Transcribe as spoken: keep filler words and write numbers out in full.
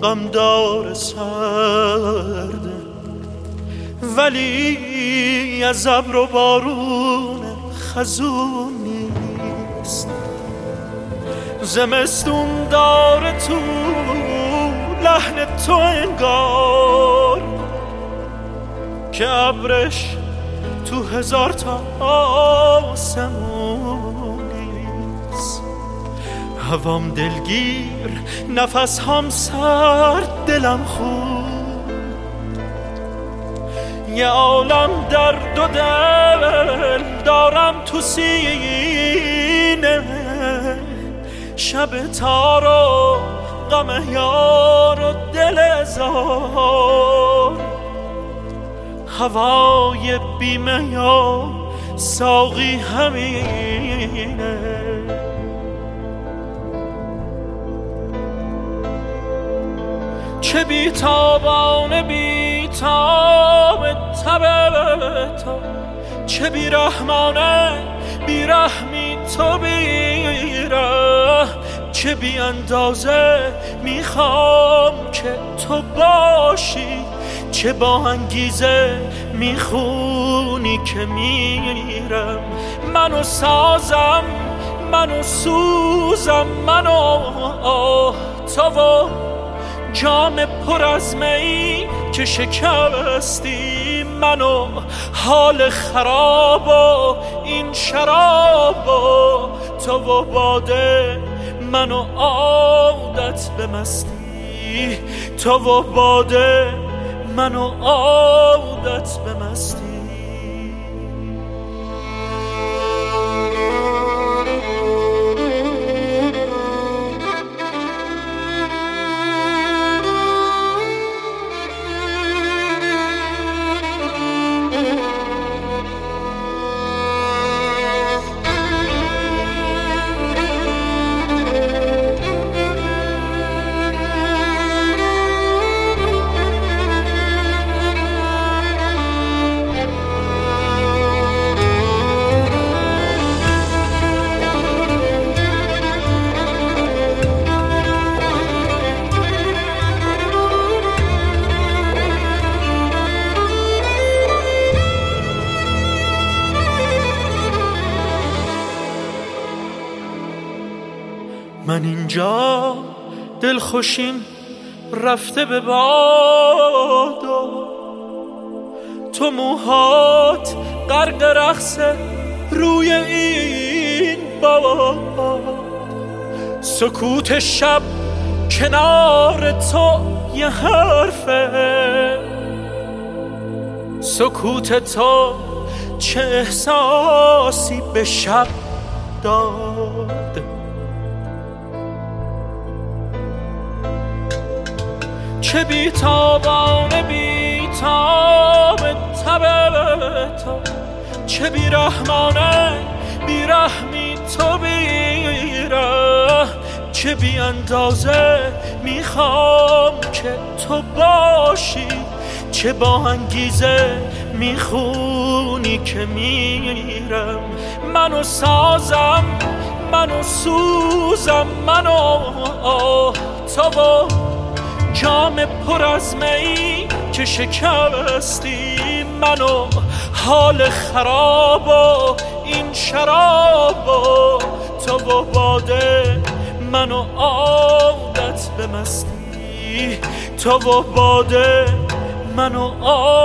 غمدار سرده، ولی از ابر و بارون خزون نیست. زمستون داره تو لحن تو انگار که ابرش تو هزار تا آسمون نیست. هوام دلگیر، نفس هم سرد، دلم خون، یه عالم درد و دل دارم تو سینه. شب تار و غم یار و دل زار، هوای بیمه یا ساقی همینه. چه بیتابانه بیتاب تب تو، چه بیرحمانه بیرحمی تو بیره. چه بی اندازه میخوام که تو باشی، چه با انگیزه میخونی که میرم. منو سازم، منو سوزم، منو تو و جام پر از می که شکستی. منو حال خراب و این شراب و تو و باده، منو عادت به مستی. تو و باده، منو عادت به مستی. من اینجا دلخوشیم رفته به باد، تو موهات غرق رقص روی این باد. سکوت شب کنار تو یه حرفه، سکوت تو چه احساسی به شب داد. چه بیتابانه بیتاب تب تو، چه بیرحمانه بیرحمی تو بیره. چه بی اندازه میخوام که تو باشی، چه با انگیزه میخونی که میرم. منو سازم، منو سوزم، منو تو و جام پر از می که شکستی. منو حال خراب و این شراب و تو و باده، منو عادت به مستی. تو و باده، منو عادت